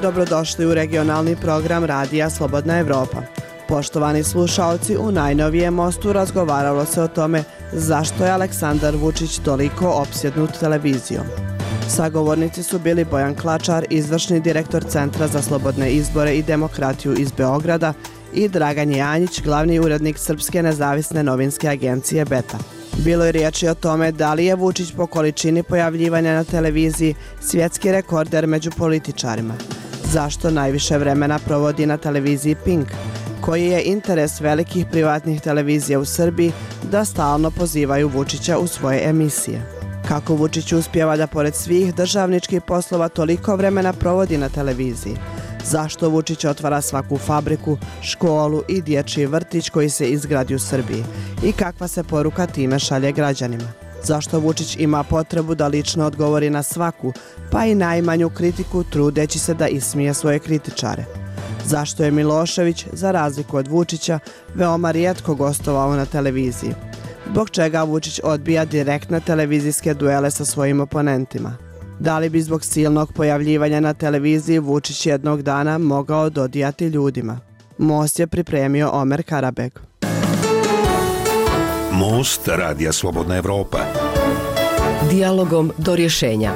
dobrodošli u regionalni program Radija Slobodna Evropa. Poštovani slušaoci, u najnovijem Mostu razgovaralo se o tome zašto je Aleksandar Vučić toliko opsjednut televizijom. Sagovornici su bili Bojan Klačar, izvršni direktor Centra za slobodne izbore i demokratiju iz Beograda, i Dragan Janjić, glavni urednik Srpske nezavisne novinske agencije Beta. Bilo je riječi o tome da li je Vučić po količini pojavljivanja na televiziji svjetski rekorder među političarima. Zašto najviše vremena provodi na televiziji Pink? Koji je interes velikih privatnih televizija u Srbiji da stalno pozivaju Vučića u svoje emisije? Kako Vučić uspijeva da pored svih državničkih poslova toliko vremena provodi na televiziji? Zašto Vučić otvara svaku fabriku, školu i dječji vrtić koji se izgradi u Srbiji? I kakva se poruka time šalje građanima? Zašto Vučić ima potrebu da lično odgovori na svaku, pa i najmanju kritiku, trudeći se da ismije svoje kritičare? Zašto je Milošević, za razliku od Vučića, veoma rijetko gostovao na televiziji? Zbog čega Vučić odbija direktne televizijske duele sa svojim oponentima? Da li bi zbog silnog pojavljivanja na televiziji Vučić jednog dana mogao dodijati ljudima? Most je pripremio Omer Karabeg. Most Radija Slobodna Evropa. Dijalogom do rješenja.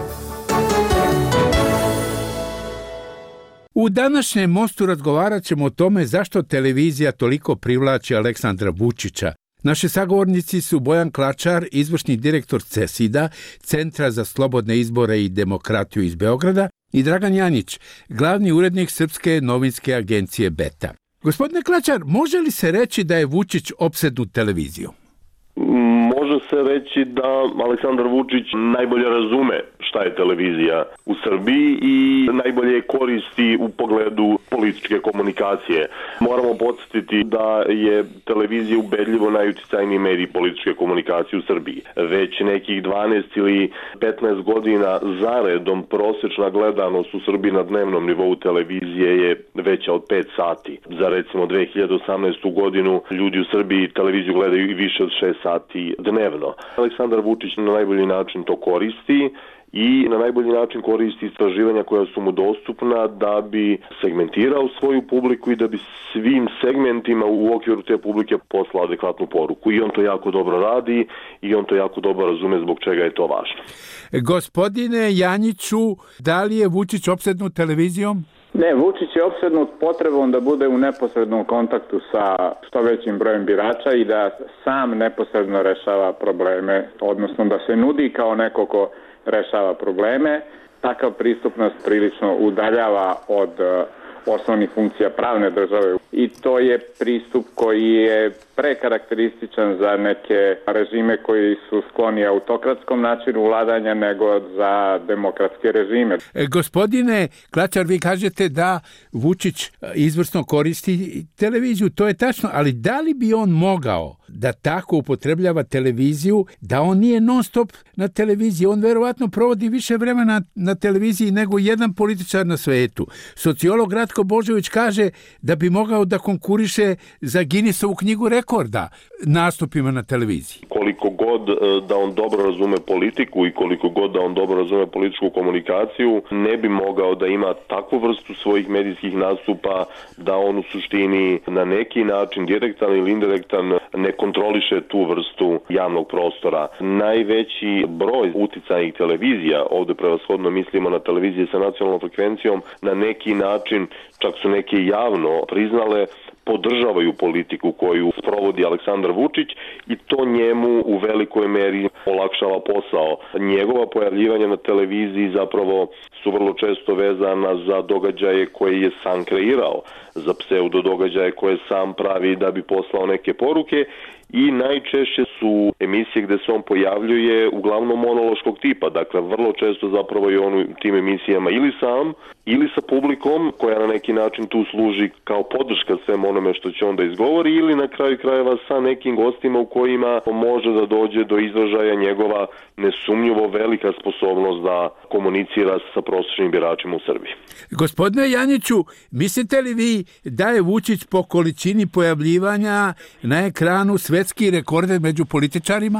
U današnjem Mostu razgovarat ćemo o tome zašto televizija toliko privlači Aleksandra Vučića. Naši sagovornici su Bojan Klačar, izvršni direktor CESID-a, Centra za slobodne izbore i demokratiju iz Beograda, i Dragan Janjić, glavni urednik Srpske novinske agencije Beta. Gospodine Klačar, može li se reći da je Vučić opsednut televizijom? Može se reći da Aleksandar Vučić najbolje razume šta je televizija u Srbiji i najbolje je koristi u pogledu političke komunikacije. Moramo podsjetiti da je televizija ubedljivo najuticajniji medij političke komunikacije u Srbiji. Već nekih 12 ili 15 godina zaredom prosječna gledanost u Srbiji na dnevnom nivou televizije je veća od 5 sati. Za recimo 2018. godinu ljudi u Srbiji televiziju gledaju i više od 6 sati dnevno. Aleksandar Vučić na najbolji način to koristi i na najbolji način koristi istraživanja koja su mu dostupna da bi segmentirao svoju publiku i da bi svim segmentima u okviru te publike poslao adekvatnu poruku. I on to jako dobro radi i on to jako dobro razume zbog čega je to važno. Gospodine Janjiću, da li je Vučić opsednut televizijom? Ne, Vučić je opsednut potrebom da bude u neposrednom kontaktu sa što većim brojem birača i da sam neposredno rešava probleme, odnosno da se nudi kao neko ko rešava probleme. Takav pristup nas prilično udaljava od osnovnih funkcija pravne države i to je pristup koji je prekarakterističan za neke režime koji su skloni autokratskom načinu vladanja nego za demokratske režime. Gospodine Klačar, vi kažete da Vučić izvrsno koristi televiziju, to je tačno, ali da li bi on mogao da tako upotrebljava televiziju, da on nije non stop na televiziji? On verovatno provodi više vremena na televiziji nego jedan političar na svetu. Sociolog Ratko Božović kaže da bi mogao da konkuriše za Guinnessovu knjigu rekorda nastupima na televiziji. Koliko god da on dobro razume politiku i koliko god da on dobro razume političku komunikaciju, ne bi mogao da ima takvu vrstu svojih medijskih nastupa da on u suštini na neki način, direktan ili indirektan, ne kontroliše tu vrstu javnog prostora. Najveći broj uticajnih televizija, ovdje prevashodno mislimo na televizije sa nacionalnom frekvencijom, na neki način, čak su neke javno priznale, podržavaju politiku koju sprovodi Aleksandar Vučić i to njemu u velikoj meri olakšava posao. Njegova pojavljivanja na televiziji zapravo su vrlo često vezana za događaje koje je sam kreirao, za pseudo događaje koje sam pravi da bi poslao neke poruke i najčešće su emisije gde se on pojavljuje uglavnom monološkog tipa. Dakle, vrlo često zapravo je on u tim emisijama ili sam ili sa publikom koja na neki način tu služi kao podrška svem onome što će onda izgovori ili na kraju krajeva sa nekim gostima u kojima može da dođe do izražaja njegova nesumnjivo velika sposobnost da komunicira sa prosječnim biračima u Srbiji. Gospodine Janjiću, mislite li vi da je Vučić po količini pojavljivanja na ekranu svetski rekorder među političarima?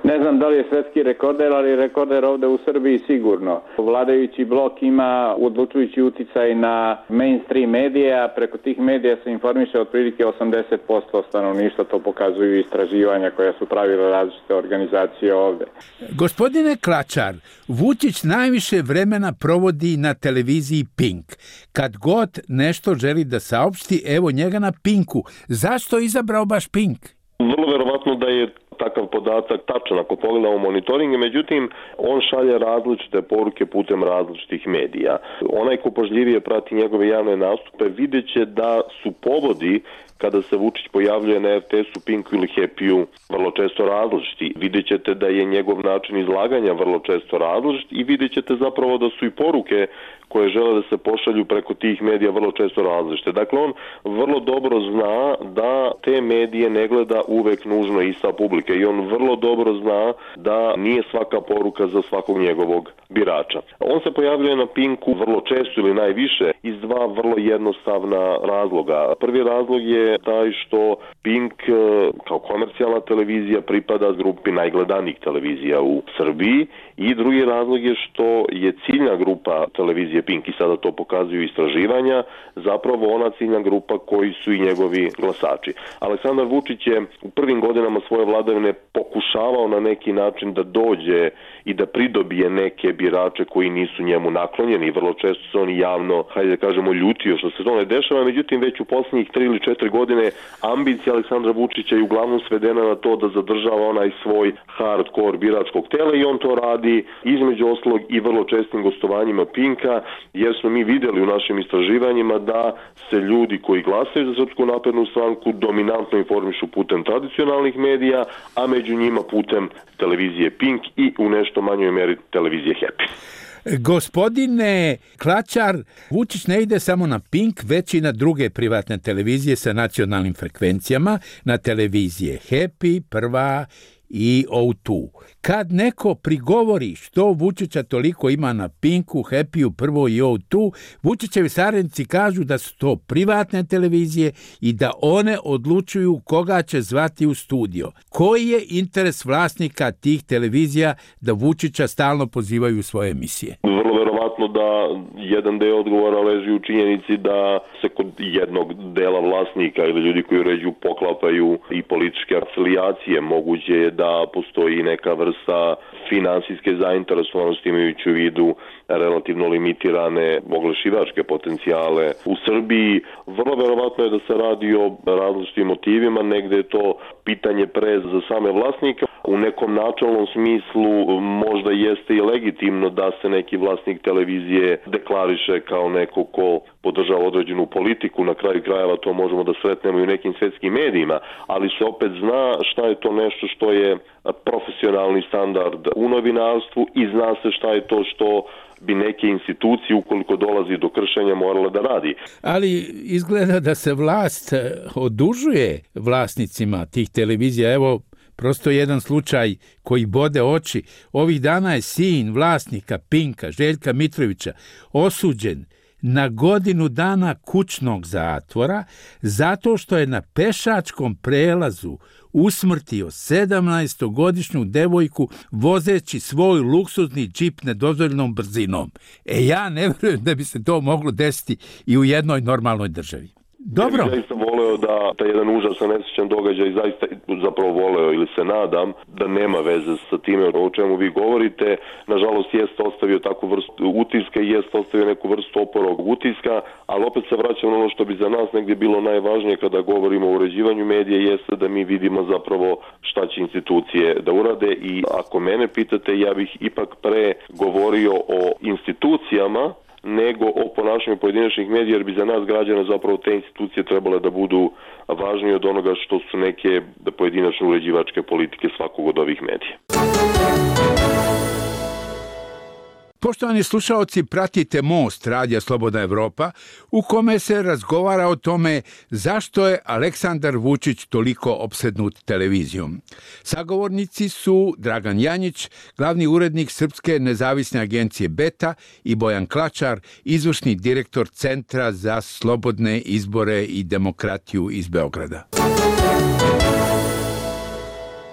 Ne znam da li je svetski rekorder, ali rekorder ovde u Srbiji sigurno. Vladajući blok ima odlučujući uticaj na mainstream medije, a preko tih medija se informiše otprilike 80% stanovništva, to pokazuju istraživanja koja su pravile različite organizacije ovde. Gospodine Klačar, Vučić najviše vremena provodi na televiziji Pink. Kad god nešto želi da saopšti, evo njega na Pinku. Zašto je izabrao baš Pink? Vrlo verovatno da je takav podatak tačan ako pogledamo monitoringe, međutim on šalje različite poruke putem različitih medija. Onaj ko pažljivije prati njegove javne nastupe vidjet će da su povodi kada se Vučić pojavljuje na RTS-u, Pinku ili Happy-u vrlo često različiti. Vidjet ćete da je njegov način izlaganja vrlo često različit i vidjet ćete zapravo da su i poruke koje žele da se pošalju preko tih medija vrlo često različite. Dakle, on vrlo dobro zna da te medije ne gleda uvek nužno ista publika i on vrlo dobro zna da nije svaka poruka za svakog njegovog birača. On se pojavljuje na Pinku vrlo često ili najviše iz dva vrlo jednostavna razloga. Prvi razlog je taj što Pink kao komercijalna televizija pripada grupi najgledanijih televizija u Srbiji i drugi razlog je što je ciljna grupa televizije Pink i sada to pokazuju istraživanja, zapravo ona ciljna grupa koji su i njegovi glasači. Aleksandar Vučić je u prvim godinama svoje vladavine pokušavao na neki način da dođe i da pridobije neke birače koji nisu njemu naklonjeni i vrlo često se on javno, hajde da kažemo, ljutio što se to ne dešava, međutim već u posljednjih 3 ili 4 godine ambicija Aleksandra Vučića je uglavnom svedena na to da zadržava onaj svoj hardcore biračkog tela i on to radi između ostalog i vrlo čestim gostovanjima Pinka, jer smo mi vidjeli u našim istraživanjima da se ljudi koji glasaju za Srpsku naprednu stranku dominantno informišu putem tradicionalnih medija, a među njima putem televizije Pink i u nešto manjoj meri televizije Happy. Gospodine Klačar, Vučić ne ide samo na Pink, već i na druge privatne televizije sa nacionalnim frekvencijama, na televizije Happy, Prva i O2. Kad neko prigovori što Vučića toliko ima na Pinku, Happy-u, Prvo i O2, Vučićevi saradnici kažu da su to privatne televizije i da one odlučuju koga će zvati u studio. Koji je interes vlasnika tih televizija da Vučića stalno pozivaju u svoje emisije? Vrlo verovatno da jedan deo odgovora leži u činjenici da se kod jednog dela vlasnika ili ljudi koji uređuju poklapaju i političke afilijacije. Moguće je da postoji neka vrsta finansijske zainteresovanosti imajući u vidu relativno limitirane oglašivačke potencijale u Srbiji. Vrlo verovatno je da se radi o različitim motivima, negde je to pitanje pre za same vlasnike. U nekom načelnom smislu možda jeste i legitimno da se neki vlasnik televizije deklariše kao neko ko podržava određenu politiku, na kraju krajeva to možemo da sretnemo i u nekim svetskim medijima, ali se opet zna šta je to nešto što je profesionalni standard u novinarstvu i zna se šta je to što bi neke institucije, ukoliko dolazi do kršenja, morale da radi. Ali izgleda da se vlast odužuje vlasnicima tih televizija. Evo, prosto jedan slučaj koji bode oči. Ovih dana je sin vlasnika Pinka, Željka Mitrovića, osuđen na godinu dana kućnog zatvora zato što je na pešačkom prelazu usmrtio 17-godišnju devojku vozeći svoj luksuzni džip nedozvoljenom brzinom. Ja ne vjerujem da bi se to moglo desiti i u jednoj normalnoj državi. Dobro. Ja bih zaista voleo da taj jedan užasan nesrećan događaj zaista zapravo voleo ili se nadam da nema veze sa time o čemu vi govorite. Nažalost jeste ostavio takvu vrstu utiska i jeste ostavio neku vrstu oporog utiska, ali opet se vraćam na ono što bi za nas negdje bilo najvažnije kada govorimo o uređivanju medija jeste da mi vidimo zapravo šta će institucije da urade i ako mene pitate ja bih ipak pre govorio o institucijama nego o ponašanju pojedinačnih medija, jer bi za nas građane zapravo te institucije trebale da budu važnije od onoga što su neke pojedinačne uređivačke politike svakog od ovih medija. Poštovani slušaoci, pratite Most Radija Slobodna Evropa u kome se razgovara o tome zašto je Aleksandar Vučić toliko opsednut televizijom. Sagovornici su Dragan Janjić, glavni urednik Srpske nezavisne agencije Beta i Bojan Klačar, izvršni direktor Centra za slobodne izbore i demokratiju iz Beograda.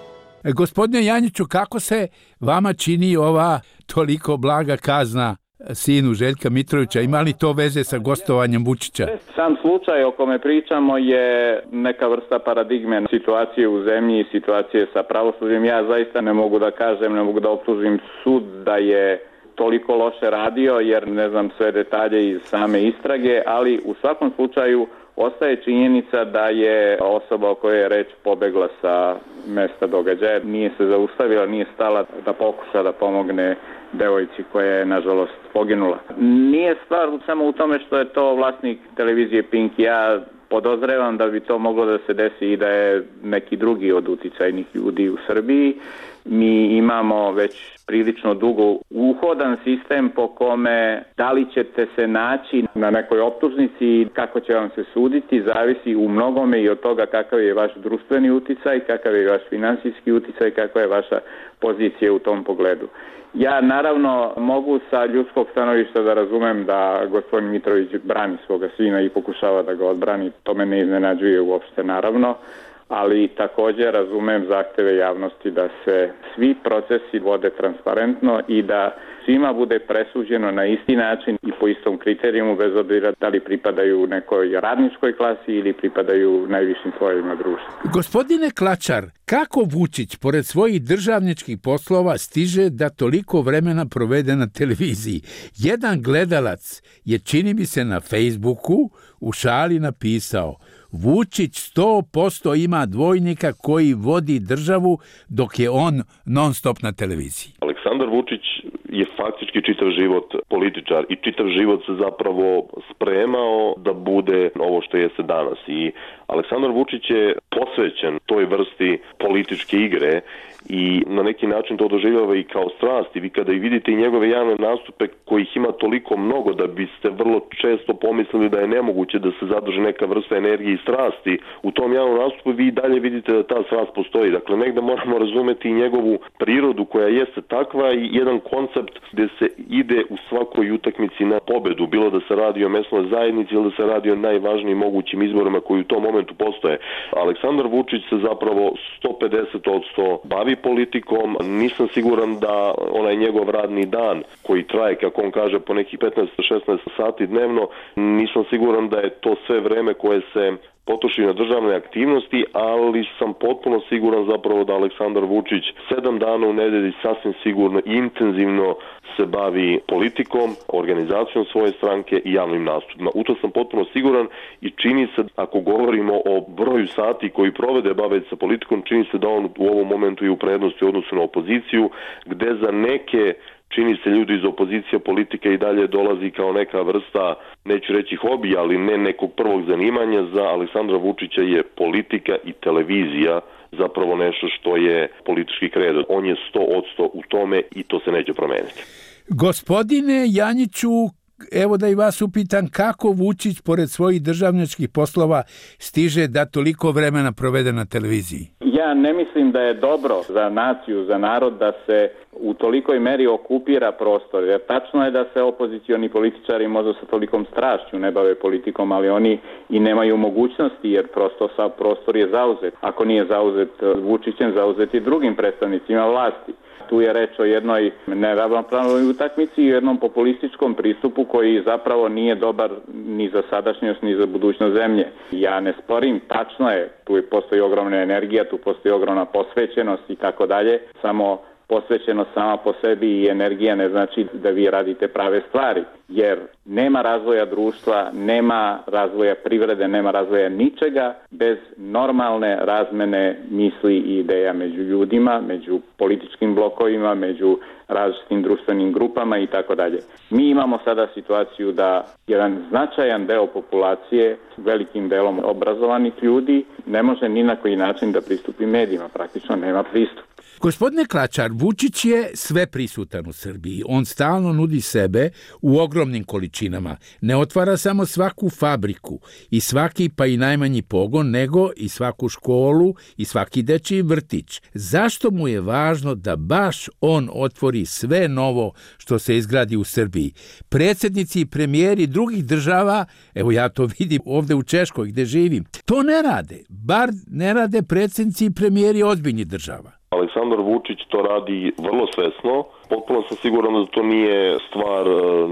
Gospodine Janjiću, kako se vama čini ova toliko blaga kazna sinu Željka Mitrovića? Ima li to veze sa gostovanjem Vučića? Sam slučaj o kome pričamo je neka vrsta paradigme situacije u zemlji i situacije sa pravosuđem. Ja zaista ne mogu da kažem, ne mogu da optužim sud da je toliko loše radio, jer ne znam sve detalje iz same istrage, ali u svakom slučaju ostaje činjenica da je osoba o kojoj je reč pobegla sa mesta događaja, nije se zaustavila, nije stala da pokuša da pomogne devojci koja je nažalost poginula. Nije stvar samo u tome što je to vlasnik televizije Pink. Ja podozrevam da bi to moglo da se desi i da je neki drugi od uticajnih ljudi u Srbiji. Mi imamo već prilično dugo uhodan sistem po kome da li ćete se naći na nekoj optužnici i kako će vam se suditi, zavisi u mnogome i od toga kakav je vaš društveni uticaj, kakav je vaš finansijski uticaj, kakva je vaša pozicija u tom pogledu. Ja naravno mogu sa ljudskog stanovišta da razumem da gospodin Mitrović brani svoga sina i pokušava da ga odbrani, to me ne iznenađuje uopšte naravno, ali također razumem zahteve javnosti da se svi procesi vode transparentno i da svima bude presuđeno na isti način i po istom kriterijumu, bez obzira da li pripadaju nekoj radničkoj klasi ili pripadaju najvišim slojevima društva. Gospodine Klačar, kako Vučić, pored svojih državničkih poslova, stiže da toliko vremena provede na televiziji? Jedan gledalac je, čini mi se, na Facebooku u šali napisao: Vučić 100% ima dvojnika koji vodi državu dok je on non stop na televiziji. Aleksandar Vučić je faktički čitav život političar i čitav život se zapravo spremao da bude ovo što jeste danas. I Aleksandar Vučić je posvećen toj vrsti političke igre i na neki način to doživljava i kao strast. I vi kada i vidite i njegove javne nastupe kojih ima toliko mnogo da biste vrlo često pomislili da je nemoguće da se zadrži neka vrsta energije i strasti u tom javnom nastupu, vi i dalje vidite da ta strast postoji. Dakle, negde moramo razumeti i njegovu prirodu koja jeste takva i jedan koncept gde se ide u svakoj utakmici na pobedu, bilo da se radi o mesnoj zajednici ili da se radi o najvažnijim mogućim izborima koji u tom momentu postoje. Aleksandar Vučić se zapravo 150% bavi politikom. Nisam siguran da onaj njegov radni dan koji traje, kako on kaže, po nekih 15-16 sati dnevno, nisam siguran da je to sve vreme koje se potroši na državne aktivnosti, ali sam potpuno siguran zapravo da Aleksandar Vučić 7 dana u nedelji sasvim sigurno intenzivno se bavi politikom, organizacijom svoje stranke i javnim nastupima. U to sam potpuno siguran i čini se, ako govorimo o broju sati koji provede baveći sa politikom, čini se da on u ovom momentu je u prednosti u odnosu na opoziciju, gde za neke čini se ljudi iz opozicije politika i dalje dolazi kao neka vrsta, neću reći hobi, ali ne nekog prvog zanimanja. Za Aleksandra Vučića je politika i televizija zapravo nešto što je politički kredo. On je 100% u tome i to se neće promeniti. Gospodine Janjiću, evo da i vas upitam, kako Vučić, pored svojih državničkih poslova, stiže da toliko vremena provede na televiziji? Ja ne mislim da je dobro za naciju, za narod da se u tolikoj meri okupira prostor. Jer tačno je da se opozicioni političari možda sa tolikom strašću ne bave politikom, ali oni i nemaju mogućnosti jer prosto sav prostor je zauzet. Ako nije zauzet Vučićem, zauzet i drugim predstavnicima vlasti. Tu je reč o jednoj neravnopravnoj utakmici i jednom populističkom pristupu koji zapravo nije dobar ni za sadašnjost ni za budućnost zemlje. Ja ne sporim, tačno je, tu postoji ogromna energija, tu postoji ogromna posvećenost i tako dalje, samo posvećenost sama po sebi i energija ne znači da vi radite prave stvari, jer nema razvoja društva, nema razvoja privrede, nema razvoja ničega bez normalne razmene misli i ideja među ljudima, među političkim blokovima, među različitim društvenim grupama i tako dalje. Mi imamo sada situaciju da jedan značajan deo populacije, velikim delom obrazovanih ljudi, ne može ni na koji način da pristupi medijima, praktično nema pristup. Gospodine Klačar, Vučić je sve prisutan u Srbiji. On stalno nudi sebe u ogromnim količinama. Ne otvara samo svaku fabriku i svaki pa i najmanji pogon, nego i svaku školu i svaki dečiji vrtić. Zašto mu je važno da baš on otvori sve novo što se izgradi u Srbiji? Predsjednici i premijeri drugih država, evo ja to vidim ovde u Češkoj gde živim, to ne rade. Bar ne rade predsjednici i premijeri ozbiljnih država. Aleksandar Aleksandar Vučić to radi vrlo svesno. Potpuno sam siguran da to nije stvar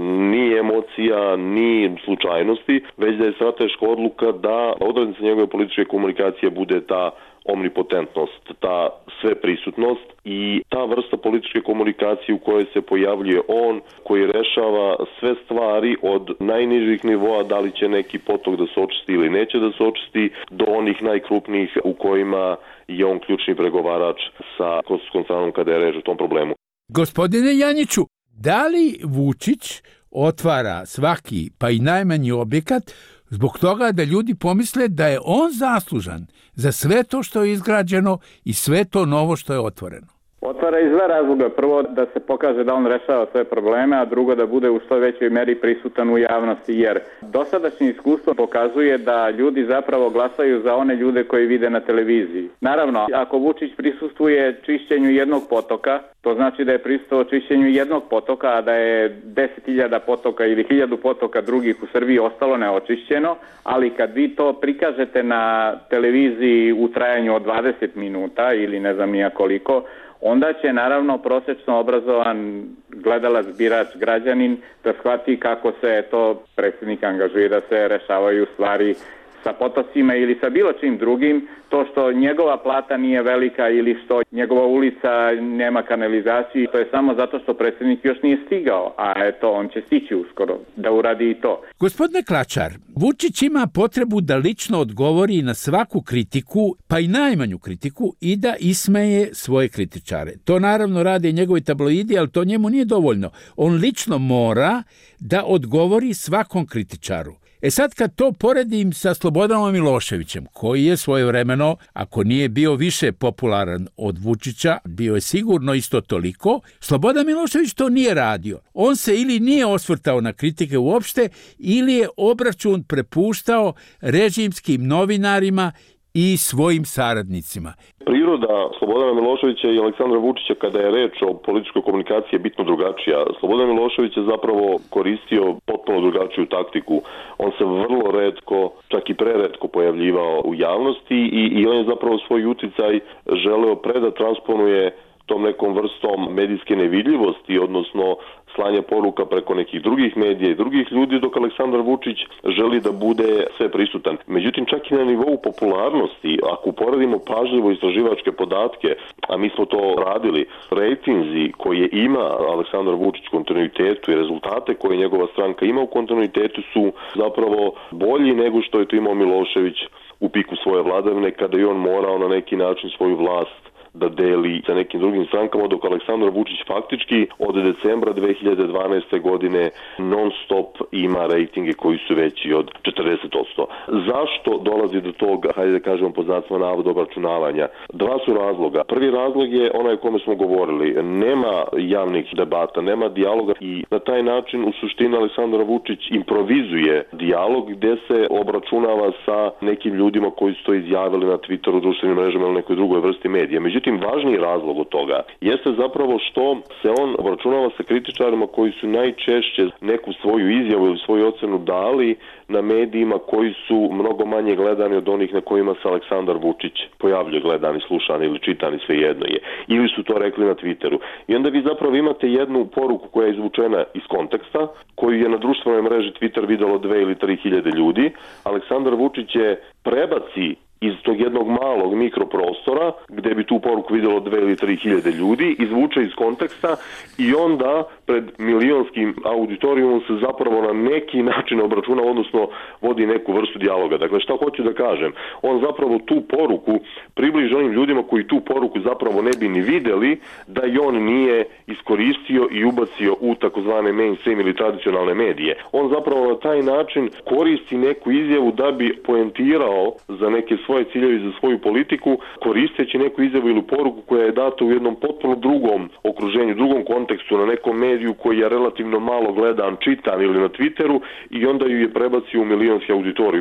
ni emocija, ni slučajnosti, već da je strateška odluka da odrednica njegove političke komunikacije bude ta omnipotentnost, ta sveprisutnost i ta vrsta političke komunikacije u kojoj se pojavljuje on, koji rešava sve stvari od najnižih nivoa, da li će neki potok da se očisti ili neće da se očisti, do onih najkrupnijih u kojima je on ključni pregovarač sa kosovskom stranom kada je reč o tom problemu. Gospodine Janjiću, da li Vučić otvara svaki, pa i najmanji objekat zbog toga da ljudi pomisle da je on zaslužan za sve to što je izgrađeno i sve to novo što je otvoreno? Otvara iz dva razloga. Prvo, da se pokaže da on rešava sve probleme, a drugo, da bude u što većoj meri prisutan u javnosti, jer dosadašnje iskustvo pokazuje da ljudi zapravo glasaju za one ljude koji vide na televiziji. Naravno, ako Vučić prisustvuje čišćenju jednog potoka, to znači da je prisustvovao čišćenju jednog potoka, a da je 10.000 potoka ili 1.000 potoka drugih u Srbiji ostalo neočišćeno, ali kad vi to prikažete na televiziji u trajanju od 20 minuta ili ne znam nija koliko, onda će naravno prosečno obrazovan gledalac, birač, građanin da shvati kako se to predsjednik angažuje da se rešavaju stvari sa potocima ili sa bilo čim drugim. To što njegova plata nije velika ili što njegova ulica nema kanalizaciju, to je samo zato što predsjednik još nije stigao, a eto, on će stići uskoro da uradi i to. Gospodine Klačar, Vučić ima potrebu da lično odgovori na svaku kritiku, pa i najmanju kritiku, i da ismeje svoje kritičare. To naravno rade i njegovi tabloidi, ali to njemu nije dovoljno. On lično mora da odgovori svakom kritičaru. Sad kad to poredim sa Slobodanom Miloševićem, koji je svojevremeno, ako nije bio više popularan od Vučića, bio je sigurno isto toliko, Slobodan Milošević to nije radio. On se ili nije osvrtao na kritike uopšte, ili je obračun prepuštao režimskim novinarima i svojim saradnicima. Priroda Slobodana Miloševića i Aleksandra Vučića kada je reč o političkoj komunikaciji je bitno drugačija. Slobodan Milošević je zapravo koristio potpuno drugačiju taktiku. On se vrlo retko, čak i preretko pojavljivao u javnosti i on je zapravo svoj uticaj želeo da transponuje tom nekom vrstom medijske nevidljivosti, odnosno slanja poruka preko nekih drugih medija i drugih ljudi, dok Aleksandar Vučić želi da bude sve prisutan. Međutim, čak i na nivou popularnosti, ako uporedimo pažljivo istraživačke podatke, a mi smo to radili, rejtinzi koje ima Aleksandar Vučić u kontinuitetu i rezultate koje njegova stranka ima u kontinuitetu su zapravo bolji nego što je to imao Milošević u piku svoje vladavine, kada je on morao na neki način svoju vlast da deli sa nekim drugim strankama, dok Aleksandar Vučić faktički od decembra 2012. godine non stop ima rejtinge koji su veći od 40%. Zašto dolazi do toga, hajde da kažemo pod znacima navoda, obračunavanja? Dva su razloga. Prvi razlog je onaj o kome smo govorili. Nema javnih debata, nema dijaloga i na taj način u suštini Aleksandar Vučić improvizuje dijalog gde se obračunava sa nekim ljudima koji su to izjavili na Twitteru, društvenim mrežama ili nekoj drugoj vrsti medija. Međutim, važniji razlog od toga jeste zapravo što se on obračunava sa kritičarima koji su najčešće neku svoju izjavu ili svoju ocenu dali na medijima koji su mnogo manje gledani od onih na kojima se Aleksandar Vučić pojavljuje gledani, slušani ili čitani, svejedno je. Ili su to rekli na Twitteru. I onda vi zapravo imate jednu poruku koja je izvučena iz konteksta, koju je na društvenoj mreži Twitter videlo 2 ili 3 hiljade ljudi. Aleksandar Vučić je prebaci iz tog jednog malog mikroprostora, gde bi tu poruku vidjelo 2 ili 3 hiljade ljudi, izvuče iz konteksta i onda pred milionskim auditorijumom se zapravo na neki način obračuna, odnosno vodi neku vrstu dijaloga. Dakle, šta hoću da kažem? On zapravo tu poruku približi onim ljudima koji tu poruku zapravo ne bi ni videli da i on nije iskoristio i ubacio u takozvane mainstream ili tradicionalne medije. On zapravo na taj način koristi neku izjavu da bi poentirao za neke svoje ciljeve, za svoju politiku, koristeći neku izjavu ili poruku koja je data u jednom potpuno drugom okruženju, drugom kontekstu, na nekom mediju koji je relativno malo gledan, čitan ili na Twitteru, i onda ju je prebacio u milionski auditorij.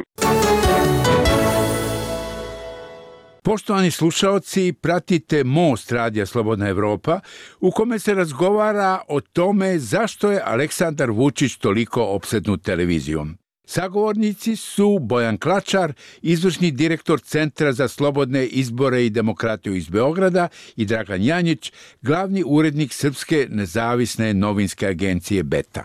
Poštovani slušaoci, pratite Most Radija Slobodna Evropa, u kome se razgovara o tome zašto je Aleksandar Vučić toliko opsednut televizijom. Sagovornici su Bojan Klačar, izvršni direktor Centra za slobodne izbore i demokratiju iz Beograda, i Dragan Janjić, glavni urednik Srpske nezavisne novinske agencije Beta.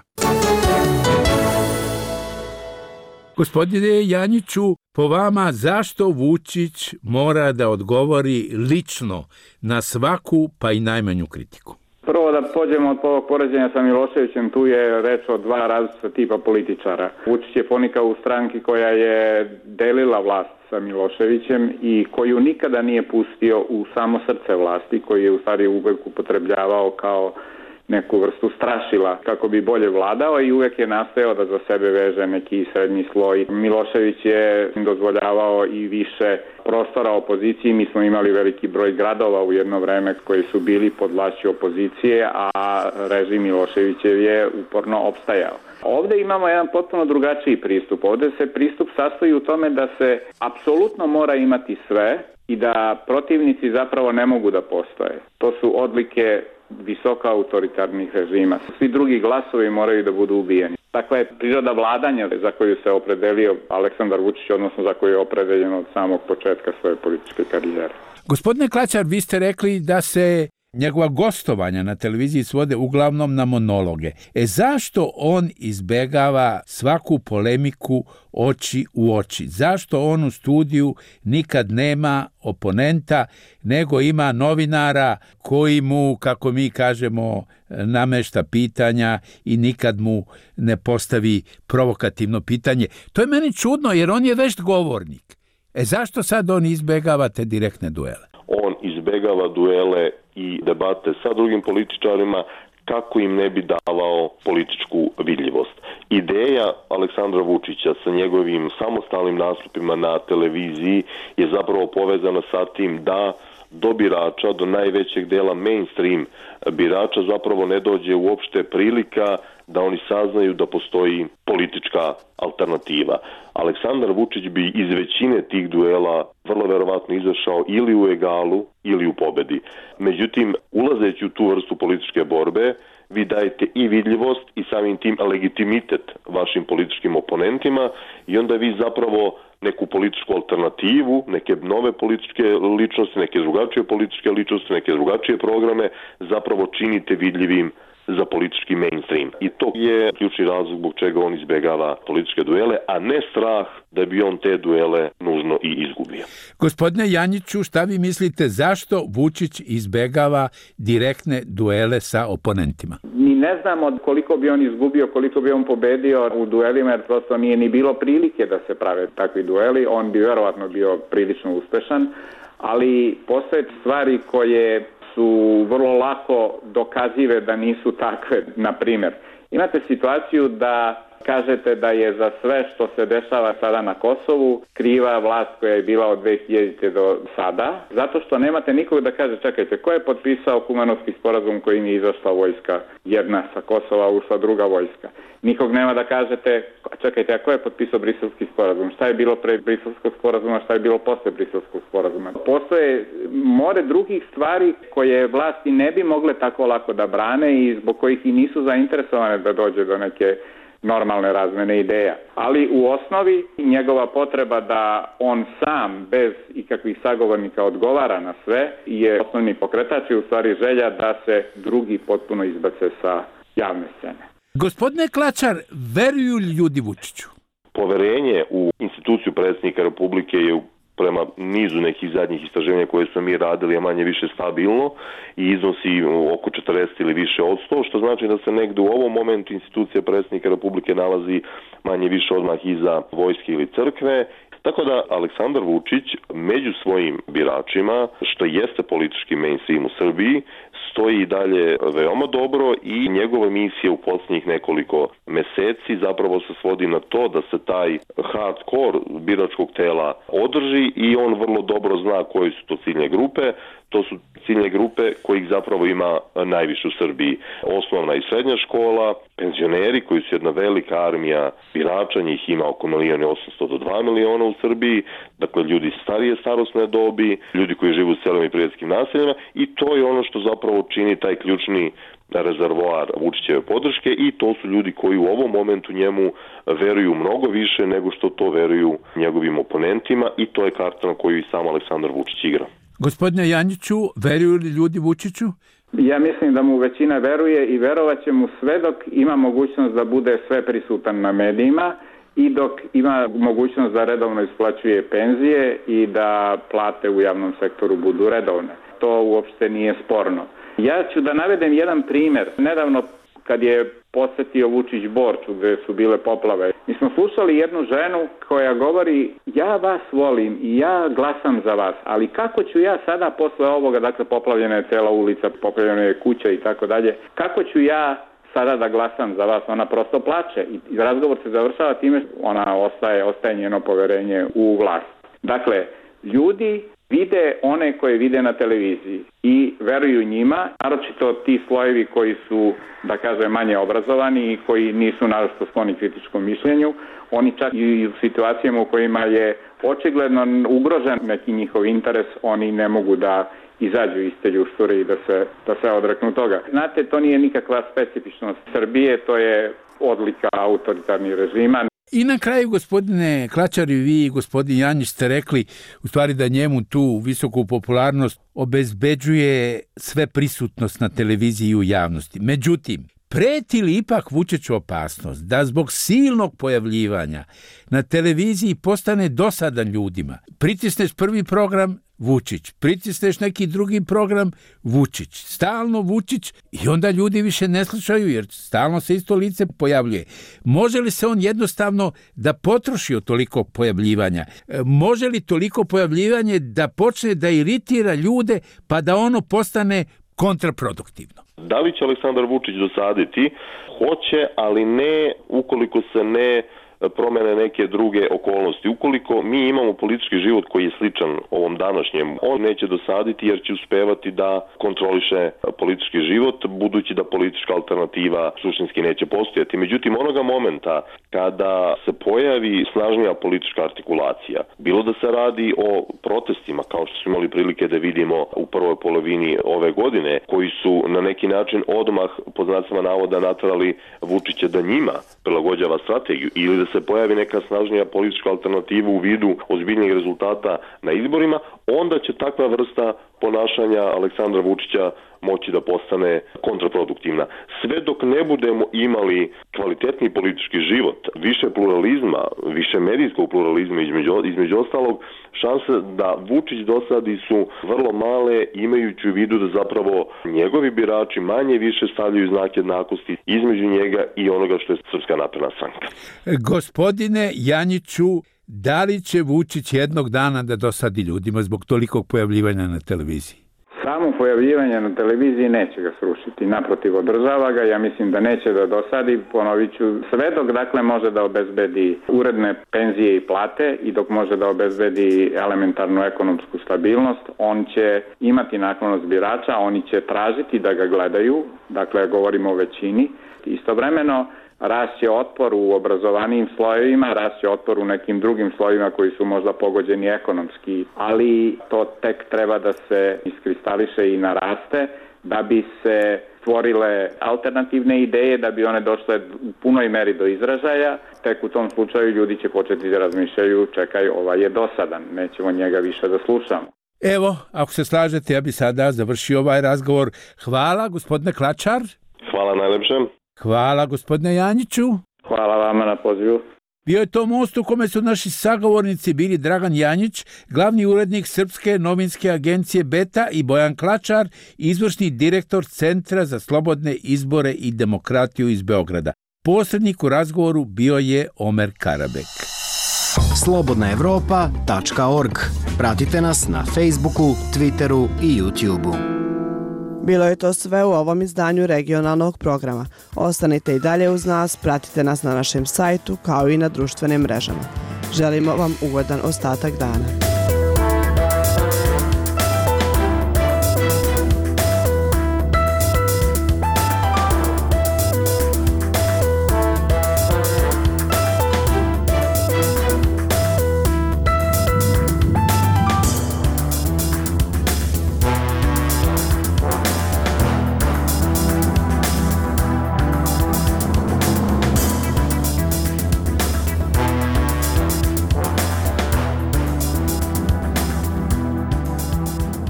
Gospodine Janjiću, po vama zašto Vučić mora da odgovori lično na svaku pa i najmanju kritiku? Prvo da pođemo od ovog poređenja sa Miloševićem, tu je reč o dva različita tipa političara. Vučić je ponikao u stranki koja je delila vlast sa Miloševićem i koju nikada nije pustio u samo srce vlasti, koji je u stvari uvek upotrebljavao kao neku vrstu strašila kako bi bolje vladao i uvek je nastojao da za sebe veže neki srednji sloj. Milošević je dozvoljavao i više prostora opoziciji. Mi smo imali veliki broj gradova u jedno vreme koji su bili pod vlašću opozicije, a režim Miloševićev je uporno opstajao. Ovde imamo jedan potpuno drugačiji pristup. Ovde se pristup sastoji u tome da se apsolutno mora imati sve i da protivnici zapravo ne mogu da postoje. To su odlike visoko autoritarnih režima. Svi drugi glasovi moraju da budu ubijeni. Dakle, priroda vladanja za koju se opredelio Aleksandar Vučić, odnosno za koju je opredeljen od samog početka svoje političke karijere. Gospodine Klačar, vi ste rekli da se njegova gostovanja na televiziji svode uglavnom na monologe. Zašto on izbegava svaku polemiku oči u oči? Zašto on u studiju nikad nema oponenta, nego ima novinara koji mu, kako mi kažemo, namešta pitanja i nikad mu ne postavi provokativno pitanje? To je meni čudno, jer on je vešt govornik. Zašto sad on izbegava te direktne duele? On izbegava duele i debate sa drugim političarima kako im ne bi davao političku vidljivost. Ideja Aleksandra Vučića sa njegovim samostalnim nastupima na televiziji je zapravo povezana sa tim da do birača, do najvećeg dela mainstream birača zapravo ne dođe uopšte prilika da oni saznaju da postoji politička alternativa. Aleksandar Vučić bi iz većine tih duela vrlo verovatno izašao ili u egalu ili u pobedi. Međutim, ulazeći u tu vrstu političke borbe, vi dajete i vidljivost i samim tim legitimitet vašim političkim oponentima i onda vi zapravo neku političku alternativu, neke nove političke ličnosti, neke drugačije političke ličnosti, neke drugačije programe zapravo činite vidljivim za politički mainstream. I to je ključni razlog zbog čega on izbegava političke duele, a ne strah da bi on te duele nužno i izgubio. Gospodine Janjiću, šta vi mislite, zašto Vučić izbegava direktne duele sa oponentima? Mi ne znamo koliko bi on izgubio, koliko bi on pobedio u duelima, jer prosto nije ni bilo prilike da se prave takvi dueli. On bi verovatno bio prilično uspešan, ali postoje stvari koje su vrlo lako dokazive da nisu takve. Na primjer, imate situaciju da kažete da je za sve što se dešava sada na Kosovu kriva vlast koja je bila od 2000. do sada, zato što nemate nikog da kaže čekajte, ko je potpisao Kumanovski sporazum kojim je izašla vojska jedna sa Kosova, ušla druga vojska. Nikog nema da kažete čekajte, a ko je potpisao Briselski sporazum, šta je bilo pre Briselskog sporazuma, šta je bilo posle Briselskog sporazuma. Postoje more drugih stvari koje vlasti ne bi mogle tako lako da brane i zbog kojih i nisu zainteresovane da dođe do neke normalne razmene ideja. Ali u osnovi njegova potreba da on sam bez ikakvih sagovornika odgovara na sve je osnovni pokretač i u stvari želja da se drugi potpuno izbace sa javne scene. Gospodine Klačar, veruju li ljudi Vučiću? Poverenje u instituciju predsjednika Republike je prema nizu nekih zadnjih istraživanja koje smo mi radili je manje više stabilno i iznosi oko 40 ili više od 100, što znači da se negde u ovom momentu institucija predsjednika Republike nalazi manje više odmah iza vojske ili crkve. Tako da Aleksandar Vučić među svojim biračima, što jeste politički mainstream u Srbiji, stoji i dalje veoma dobro i njegova misija u posljednjih nekoliko meseci zapravo se svodi na to da se taj hardcore biračkog tela održi i on vrlo dobro zna koji su to ciljne grupe. To su ciljne grupe kojih zapravo ima najviše u Srbiji. Osnovna i srednja škola, penzioneri koji su jedna velika armija birača, njih ima oko 1.800.000 do 2 miliona u Srbiji, dakle ljudi starije starosne dobi, ljudi koji žive u selim i prigradskim naseljima, i to je ono što zapravo čini taj ključni rezervoar Vučićeve podrške, i to su ljudi koji u ovom momentu njemu veruju mnogo više nego što to veruju njegovim oponentima, i to je karta na koju i sam Aleksandar Vučić igra. Gospodine Janjiću, veruju li ljudi Vučiću? Ja mislim da mu većina veruje i verovaće mu sve dok ima mogućnost da bude sve prisutan na medijima i dok ima mogućnost da redovno isplaćuje penzije i da plate u javnom sektoru budu redovne. To uopšte nije sporno. Ja ću da navedem jedan primjer. Nedavno kad je posetio Vučić Borču gde su bile poplave, mi smo slušali jednu ženu koja govori: ja vas volim i ja glasam za vas, ali kako ću ja sada posle ovoga, dakle poplavljena je cela ulica, poplavljena je kuća i tako dalje, kako ću ja sada da glasam za vas? Ona prosto plače i razgovor se završava time, ona ostaje njeno poverenje u vlast. Dakle, ljudi vide one koje vide na televiziji i veruju njima, naročito ti slojevi koji su, da kažem, manje obrazovani i koji nisu naročito skloni kritičkom mišljenju. Oni čak i u situacijama u kojima je očigledno ugrožen neki njihov interes, oni ne mogu da izađu iz te ljušture i da se odreknu toga. Znate, to nije nikakva specifičnost Srbije, to je odlika autoritarnih režima. I na kraju, gospodine Klačar, i vi i gospodin Janjić ste rekli u stvari da njemu tu visoku popularnost obezbeđuje sve prisutnost na televiziji i u javnosti. Međutim, preti li ipak Vučiću opasnost da zbog silnog pojavljivanja na televiziji postane dosadan ljudima? Pritisneš prvi program, Vučić, pritisneš neki drugi program, Vučić, stalno Vučić, i onda ljudi više ne slušaju jer stalno se isto lice pojavljuje. Može li se on jednostavno da potroši od toliko pojavljivanja? Može li toliko pojavljivanje da počne da iritira ljude pa da ono postane kontraproduktivno? Da li će Aleksandar Vučić dosaditi? Hoće, ali ne ukoliko se ne promene neke druge okolnosti. Ukoliko mi imamo politički život koji je sličan ovom današnjem, on neće dosaditi jer će uspevati da kontroliše politički život, budući da politička alternativa suštinski neće postojati. Međutim, onoga momenta kada se pojavi snažnija politička artikulacija, bilo da se radi o protestima, kao što smo imali prilike da vidimo u prvoj polovini ove godine, koji su na neki način odmah, pod znacima navoda, naterali Vučića da njima prilagođava strategiju, ili da se pojavi neka snažnija politička alternativa u vidu ozbiljnijih rezultata na izborima, onda će takva vrsta ponašanja Aleksandra Vučića moći da postane kontraproduktivna. Sve dok ne budemo imali kvalitetni politički život, više pluralizma, više medijskog pluralizma između ostalog, šanse da Vučić dosadi su vrlo male, imajući u vidu da zapravo njegovi birači manje više stavljaju znak jednakosti između njega i onoga što je Srpska napredna stranka. Gospodine Janjiću, da li će Vučić jednog dana da dosadi ljudima zbog tolikog pojavljivanja na televiziji? Samo pojavljivanje na televiziji neće ga srušiti, naprotiv, održava ga. Ja mislim da neće da dosadi, ponovit ću, sve dok dakle može da obezbedi uredne penzije i plate i dok može da obezbedi elementarnu ekonomsku stabilnost, on će imati naklonost birača, oni će tražiti da ga gledaju, dakle govorimo o većini. Istovremeno rašće otpor u obrazovanijim slojevima, rašće otpor u nekim drugim slojevima koji su možda pogođeni ekonomski, ali to tek treba da se iskristališe i naraste da bi se stvorile alternativne ideje, da bi one došle u punoj meri do izražaja. Tek u tom slučaju ljudi će početi da razmišljaju, čekaj, ovaj je dosadan, nećemo njega više da slušamo. Evo, ako se slažete, ja bi sada završio ovaj razgovor. Hvala, gospodine Klačar. Hvala najlepše. Hvala, gospodine Janjiću. Hvala vama na pozivu. Bio je to most u kome su naši sagovornici bili Dragan Janjić, glavni urednik Srpske novinske agencije Beta, i Bojan Klačar, izvršni direktor Centra za slobodne izbore i demokratiju iz Beograda. Posrednik u razgovoru bio je Omer Karabek. slobodnaevropa.org. Pratite nas na Facebooku, Twitteru i YouTubeu. Bilo je to sve u ovom izdanju regionalnog programa. Ostanite i dalje uz nas, pratite nas na našem sajtu kao i na društvenim mrežama. Želimo vam ugodan ostatak dana.